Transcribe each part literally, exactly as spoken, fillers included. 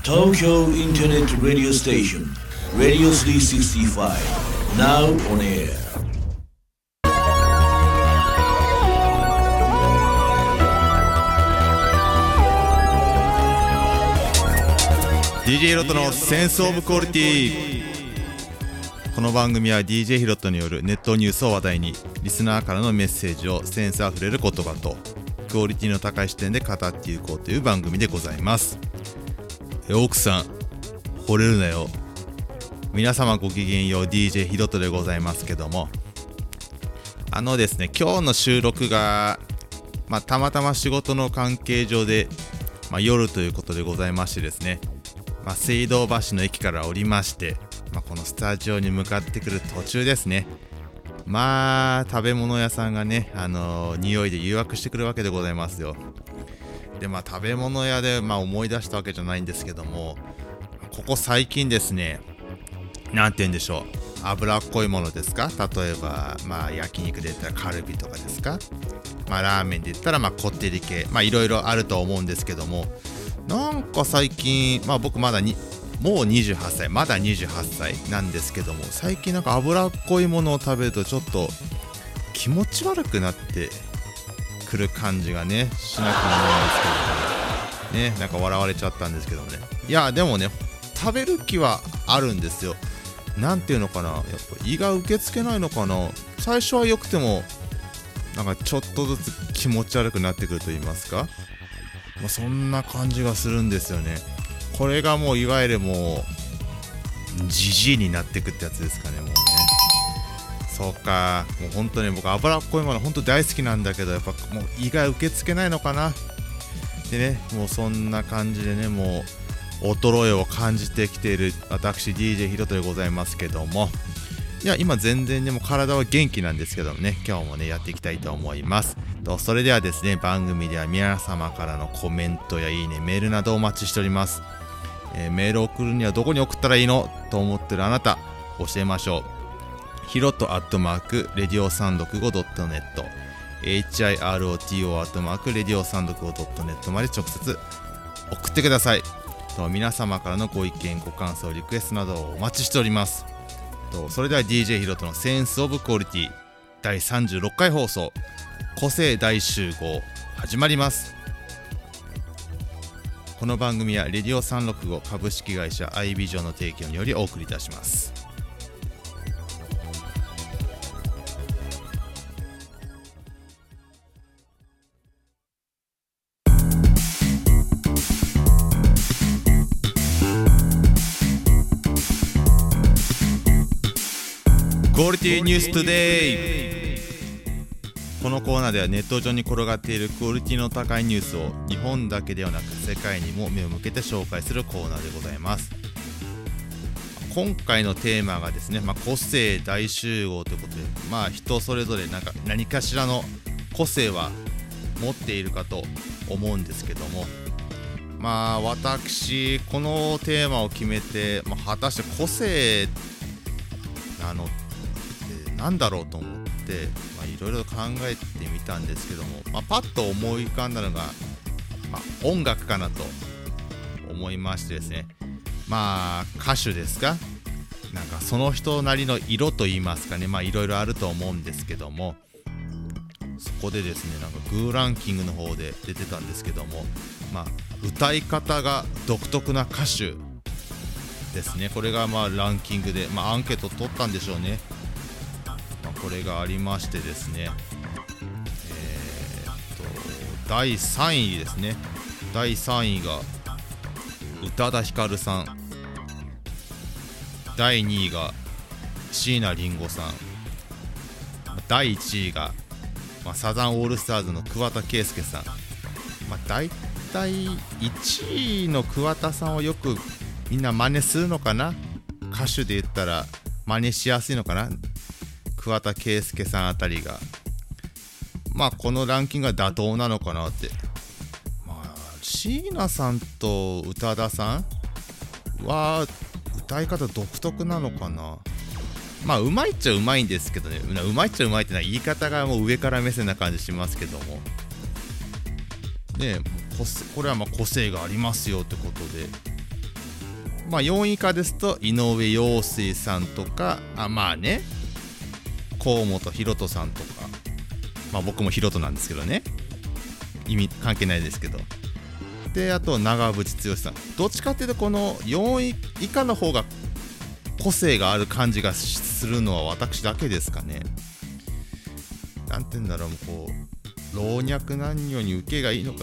Tokyo Internet Radio Station Radio スリーシックスティーファイブ Now on air ディージェー ヒロトのセンスオブクオリティ。この番組は ディージェー ヒロトによるネットニュースを話題にリスナーからのメッセージをセンスあふれる言葉とクオリティの高い視点で語っていこうという番組でございます。奥さん惚れるなよ。皆様ごきげんよう、 ディージェー ヒロトでございますけども、あのですね今日の収録が、まあ、たまたま仕事の関係上で、まあ、夜ということでございましてですね、まあ、水道橋の駅から降りまして、まあ、このスタジオに向かってくる途中ですね。まあ食べ物屋さんがね、あのー、匂いで誘惑してくるわけでございますよ。でまあ食べ物屋で、まあ、思い出したわけじゃないんですけども、ここ最近ですね、なんて言うんでしょう、脂っこいものですか、例えば、まあ、焼肉で言ったらカルビとかですか、まあ、ラーメンで言ったら、まあ、こってり系、まあいろいろあると思うんですけども、なんか最近、まあ僕まだにもうにじゅうはっさい、まだにじゅうはっさいなんですけども、最近なんか脂っこいものを食べるとちょっと気持ち悪くなってくる感じがねしなくもないんですけどね、なんか笑われちゃったんですけどね。いやでもね食べる気はあるんですよ。なんていうのかな、やっぱ胃が受け付けないのかな。最初は良くてもなんかちょっとずつ気持ち悪くなってくると言いますか、まあ、そんな感じがするんですよね。これがもういわゆるもうジジイになってくってやつですかね。もうね、そうか、もう本当に僕脂っこいもの本当大好きなんだけど、やっぱもう胃が受け付けないのかな。でね、もうそんな感じでね、もう衰えを感じてきている私 ディージェー ヒロトでございますけども、いや今全然ねもう体は元気なんですけどもね、今日もねやっていきたいと思います。とそれではですね、番組では皆様からのコメントやいいね、メールなどお待ちしております。えー、メールを送るにはどこに送ったらいいのと思ってるあなた、教えましょう。ヒロトアットマークレディオさんろくごドットネット エイチアイアールオーティーオー アットマークレディオさんろくごドットネットまで直接送ってください。と皆様からのご意見ご感想リクエストなどをお待ちしております。とそれでは ディージェー ヒロトのセンスオブクオリティだいさんじゅうろっかい放送、個性大集合始まります。この番組はレディオさんろくご株式会社アイビジョンの提供によりお送りいたします。クオリティニューストゥデイ。このコーナーではネット上に転がっているクオリティの高いニュースを日本だけではなく世界にも目を向けて紹介するコーナーでございます。今回のテーマがですね、まあ、個性大集合ということで、まあ人それぞれなんか何かしらの個性は持っているかと思うんですけども、まあ私このテーマを決めて、まあ、果たして個性なのってなんだろうと思っていろいろ考えてみたんですけども、まあ、パッと思い浮かんだのが、まあ、音楽かなと思いましてですね、まあ歌手ですか、なんかその人なりの色といいますかね、まあいろいろあると思うんですけども、そこでですねなんかグーランキングの方で出てたんですけども、まあ歌い方が独特な歌手ですね。これがまあランキングで、まあアンケート取ったんでしょうね。まあ、これがありましてですね、えー、っとだいさんいですね。だいさんいが宇多田ヒカルさん、だいにいが椎名林檎さん、だいいちいが、まあ、サザンオールスターズの桑田佳祐さん、まあ、だいたいいちいの桑田さんをよくみんな真似するのかな。歌手で言ったら真似しやすいのかな、桑田佳祐さんあたりが。まあこのランキングが妥当なのかなって。まあ椎名さんと宇多田さんは歌い方独特なのかな。まあうまいっちゃうまいんですけどね、うまいっちゃうまいってのは言い方がもう上から目線な感じしますけどもね、これはまあ個性がありますよってことで、 まあよんい以下ですと井上陽水さんとか、あまあね河本ひろとさんとか、まあ僕もひろとなんですけどね、意味関係ないですけど、であと長渕剛さん、どっちかっていうとこのよんい以下の方が個性がある感じがするのは私だけですかね。なんて言うんだろう、こう老若男女に受けがいいのかな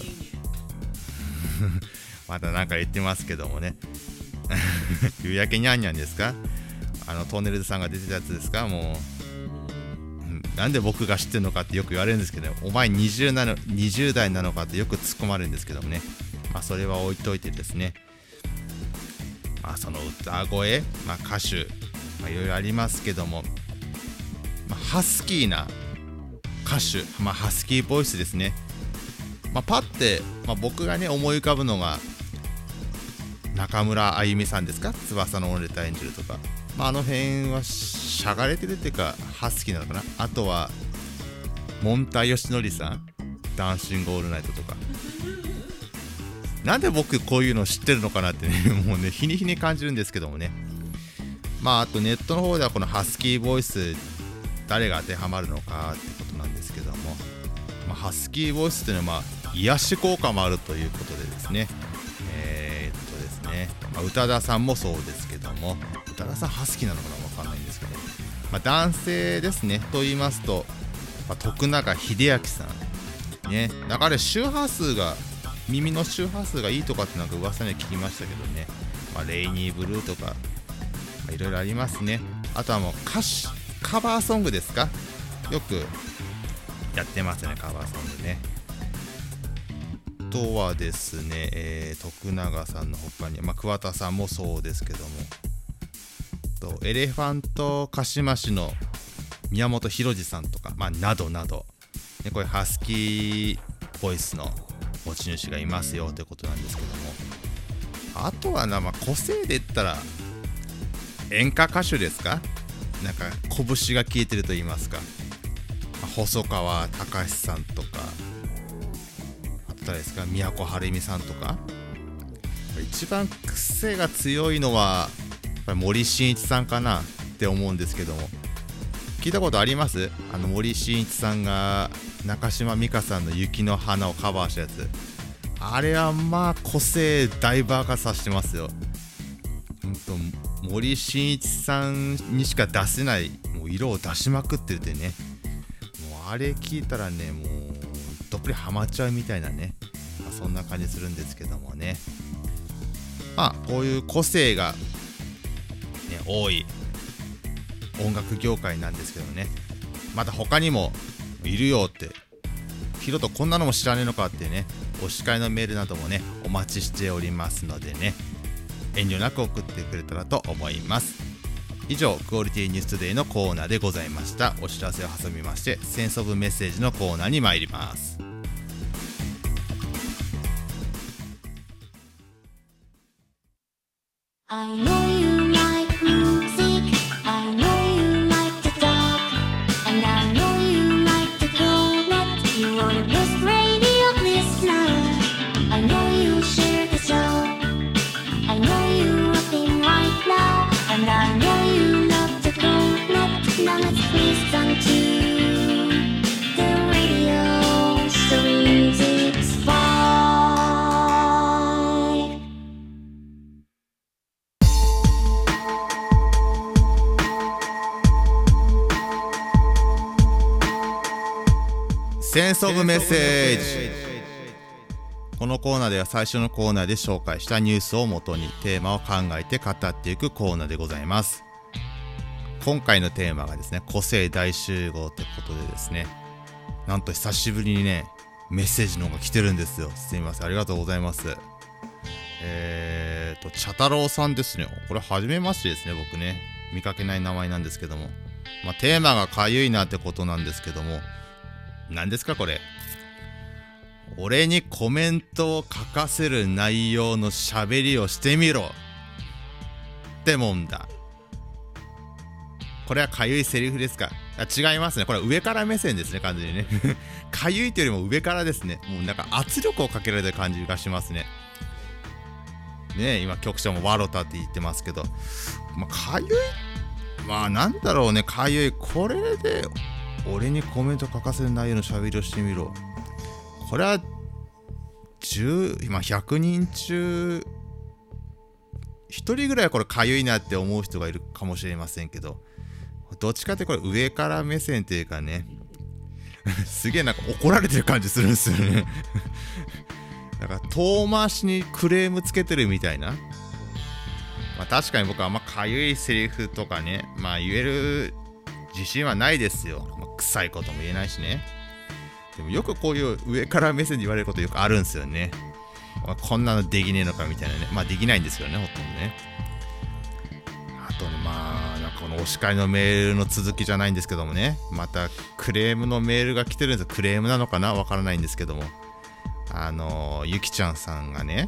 またなんか言ってますけどもね夕焼けにゃんにゃんですか、あのトンネルズさんが出てたやつですか。もうなんで僕が知ってるのかってよく言われるんですけど、お前にじゅうなのにじゅう代なのかってよく突っ込まれるんですけどもね、まあそれは置いといてですね、まあその歌声、まあ歌手、まあいろいろありますけども、まあ、ハスキーな歌手、まあハスキーボイスですね。まあパッて、まあ、僕がね思い浮かぶのが中村あゆみさんですか、翼の折れたエンジェルとか、まあ、あの辺はしゃがれてるっていうかハスキーなのかな。あとはモンタヨシノリさん、ダンシングオールナイトとか、なんで僕こういうの知ってるのかなってねもうね日に日に感じるんですけどもね。まああとネットの方ではこのハスキーボイス誰が当てはまるのかってことなんですけども、まあ、ハスキーボイスっていうのはまあ癒し効果もあるということでですね、えー、っとですね、まあ、宇多田さんもそうですけども、宇多田さんハスキーなのかな分かんないんですけど、まあ、男性ですねと言いますと、まあ、徳永英明さんね、だから周波数が耳の周波数がいいとかってなんか噂には聞きましたけどね、まあ、レイニーブルーとかいろいろありますね。あとはもう歌手カバーソングですか、よくやってますねカバーソングね。あとはですね、えー、徳永さんの他に、まあ、桑田さんもそうですけども、とエレファントカシマシの宮本浩次さんとか、まあ、などなど、ね、こういうハスキーボイスの持ち主がいますよということなんですけども、あとはな、まあ、個性で言ったら演歌歌手ですか、なんか拳が効いてると言いますか、まあ、細川たかしさんとか、あと誰ですか、都はるみさんとか、一番癖が強いのはやっぱり森進一さんかなって思うんですけども、聞いたことあります？あの森進一さんが中島美嘉さんの雪の花をカバーしたやつ、あれはまあ個性大爆発させてますよ。ほんと森進一さんにしか出せないもう色を出しまくってるってね、もうあれ聞いたらね、もうどっぷりハマっちゃうみたいなね、まあ、そんな感じするんですけどもね。まあこういう個性が、ね、多い音楽業界なんですけどね、また他にもいるよって、ヒロトこんなのも知らねえのかってね、お叱りのメールなどもねお待ちしておりますのでね、遠慮なく送ってくれたらと思います。以上クオリティニューストゥデイのコーナーでございました。お知らせを挟みましてセンスオブメッセージのコーナーに参ります。 I know you like music, I know you like to talk, and I know you like to go net. You are the best radio listener. I know you share the show. I know you rapping right now, and I know you love to go net. Now let's listen to the radio, so music's fine. センスオブメッセージ。このコーナーでは最初のコーナーで紹介したニュースをもとにテーマを考えて語っていくコーナーでございます。今回のテーマがですね、個性大集合ってことでですね、なんと久しぶりにねメッセージの方が来てるんですよ。すみません、ありがとうございます。えーと茶太郎さんですね。これ初めましてですね、僕ね見かけない名前なんですけども、まあ、テーマがかゆいなってことなんですけども、何ですかこれ。俺にコメントを書かせる内容の喋りをしてみろってもんだ。これはかゆいセリフですか？あ、違いますね。これは上から目線ですね、完全にねかゆいというよりも上からですね。もうなんか圧力をかけられた感じがしますね。 ね、今局長もワロタって言ってますけど、まあかゆい、まあなんだろうね、かゆい、これで俺にコメント書かせる内容の喋りをしてみろ。これはじゅう今ひゃくにん中ひとりぐらいはこれかゆいなって思う人がいるかもしれませんけど、どっちかってこれ上から目線っていうかねすげえなんか怒られてる感じするんですよねだから遠回しにクレームつけてるみたいな。まあ確かに僕はあんまかゆいセリフとかね、まあ言える自信はないですよ。まあ、臭いことも言えないしね。でもよくこういう上から目線で言われることよくあるんですよね。まあ、こんなのできねえのかみたいなね。まあできないんですよね、ほとんどね。あとね、まあなんかこのお叱りのメールの続きじゃないんですけどもね、またクレームのメールが来てるんですよ。クレームなのかなわからないんですけども、あのー、ゆきちゃんさんがね、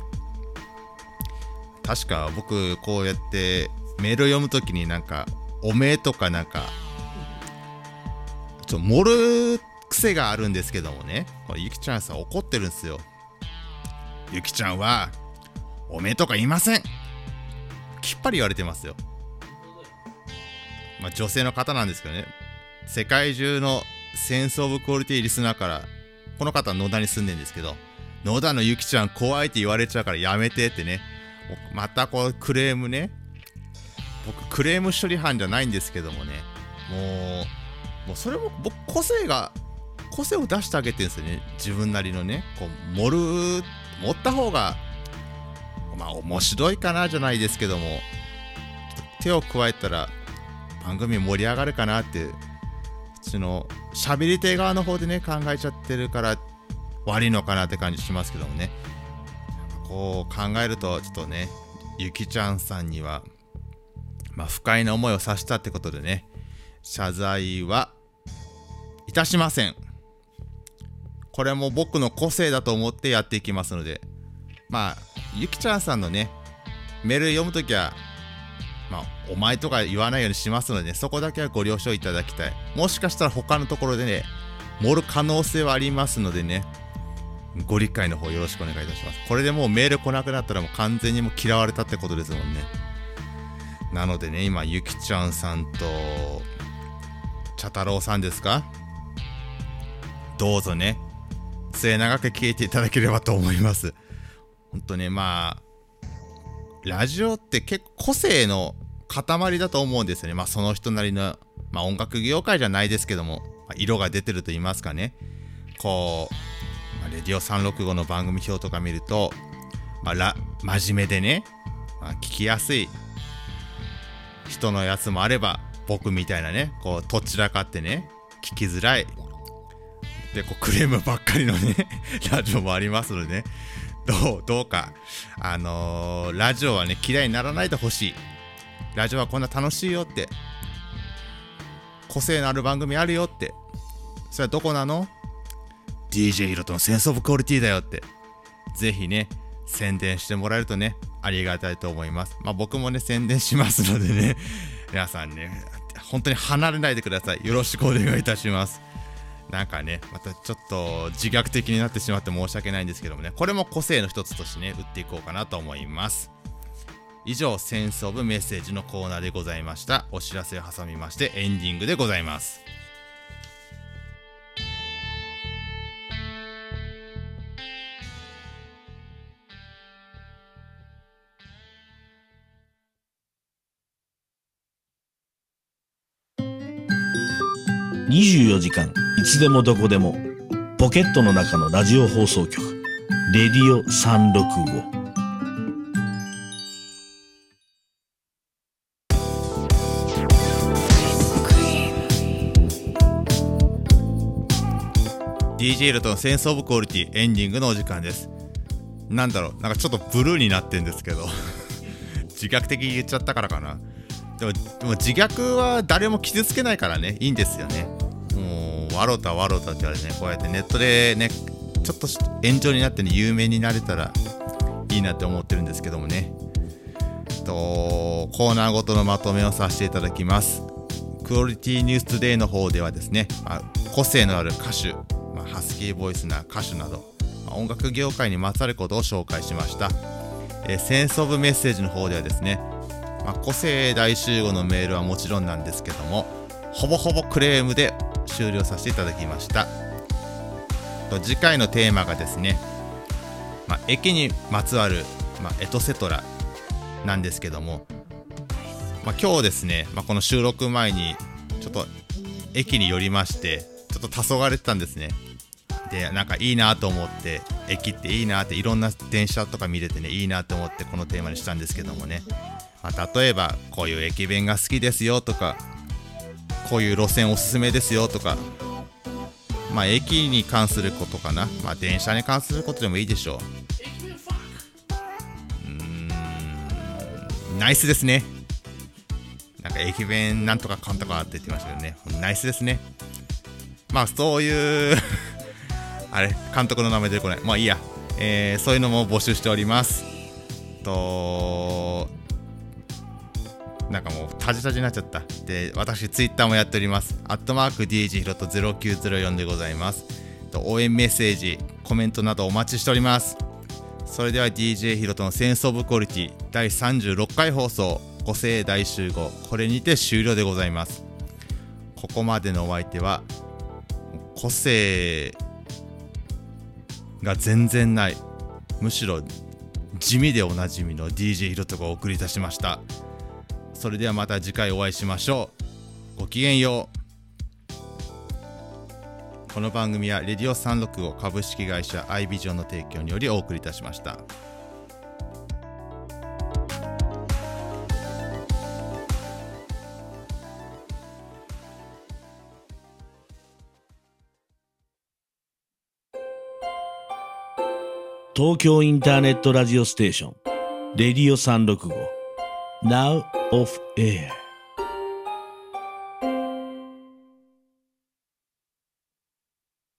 確か僕こうやってメールを読むときになんかおめえとかなんかちょっと盛る癖があるんですけどもね、これゆきちゃんさん怒ってるんですよ。ゆきちゃんはおめえとか言いません、きっぱり言われてますよ。まあ女性の方なんですけどね、世界中のセンスオブクオリティリスナーから、この方は野田に住んでるんですけど、野田のゆきちゃん怖いって言われちゃうからやめてってね、またこうクレームね。僕クレーム処理班じゃないんですけどもね、もうもうそれも僕個性が個性を出してあげてるんですよね。自分なりのね、こう盛る盛った方がまあ面白いかなじゃないですけども、手を加えたら番組盛り上がるかなっていう、その喋り手側の方でね考えちゃってるから悪いのかなって感じしますけどもね。こう考えるとちょっとね、ゆきちゃんさんにはまあ不快な思いをさせたってことでね、謝罪はいたしません。これも僕の個性だと思ってやっていきますので、まあゆきちゃんさんのねメール読むときはまあお前とか言わないようにしますので、ね、そこだけはご了承いただきたい。もしかしたら他のところでね盛る可能性はありますのでね、ご理解の方よろしくお願いいたします。これでもうメール来なくなったらもう完全にもう嫌われたってことですもんね。なのでね、今ゆきちゃんさんと茶太郎さんですか、どうぞね末永く聞いていただければと思います。ほんとね、まあラジオって結構個性の塊だと思うんですよね。まあその人なりの、まあ音楽業界じゃないですけども、まあ、色が出てると言いますかね。こう、まあ、レディオさんろくごの番組表とか見ると、まあ、ら真面目でね、まあ、聞きやすい人のやつもあれば、僕みたいなね、こうとっちらかってね、聞きづらいでこうクレームばっかりのねラジオもありますのでね、どうどうかあのー、ラジオはね嫌いにならないでほしい。ラジオはこんな楽しいよって、個性のある番組あるよって、それはどこなの？ ディージェー ヒロトのセンスオブクオリティだよってぜひね宣伝してもらえるとねありがたいと思います。まあ僕もね宣伝しますのでね、皆さんね本当に離れないでください。よろしくお願いいたします。なんかねまたちょっと自虐的になってしまって申し訳ないんですけどもね、これも個性の一つとしてね打っていこうかなと思います。以上センスオブメッセージのコーナーでございました。お知らせを挟みましてエンディングでございます。 にじゅうよじかんいつでもどこでもポケットの中のラジオ放送局レディオさんろくご。 ディージェー ロとのセンスオブクオリティエンディングのお時間です。なんだろう、なんかちょっとブルーになってんですけど自虐的に言っちゃったからかな。でも、でも自虐は誰も傷つけないからねいいんですよね。もうワロタワロタって言われてね、こうやってネットでねちょっと炎上になってね有名になれたらいいなって思ってるんですけどもね。とコーナーごとのまとめをさせていただきます。クオリティニューストゥデイの方ではですね、まあ、個性のある歌手、まあ、ハスキーボイスな歌手など、まあ、音楽業界にまつわることを紹介しました。 えー、センスオブメッセージの方ではですね、まあ、個性大集合のメールはもちろんなんですけども、ほぼほぼクレームで終了させていただきました。と次回のテーマがですね、まあ、駅にまつわる、まあ、エトセトラなんですけども、まあ、今日ですね、まあ、この収録前にちょっと駅に寄りまして、ちょっと黄昏れてたんですね。で、なんかいいなと思って、駅っていいなって、いろんな電車とか見れてね、いいなと思ってこのテーマにしたんですけどもね、まあ、例えばこういう駅弁が好きですよとか、こういう路線おすすめですよとか、まあ駅に関することかな、まあ電車に関することでもいいでしょう。うーん、ナイスですね。なんか駅弁なんとかかんとかって言ってましたけどね、ナイスですね。まあそういうあれ、監督の名前出てこない、まあいいや、えー、そういうのも募集しております。となんかもうタジタジになっちゃった。で、私ツイッターもやっております。アットマーク ディージェー ヒロトゼロきゅうゼロよんでございます。と応援メッセージ、コメントなどお待ちしております。それでは ディージェー ヒロトのセンスオブクオリティだいさんじゅうろっかい放送、個性大集合、これにて終了でございます。ここまでのお相手は個性が全然ない、むしろ地味でおなじみの ディージェー ヒロトがお送りいたしました。それではまた次回お会いしましょう。ごきげんよう。この番組はレディオさんろくご株式会社アイビジョンの提供によりお送りいたしました。 東京インターネットラジオステーションレディオさんろくご Now off air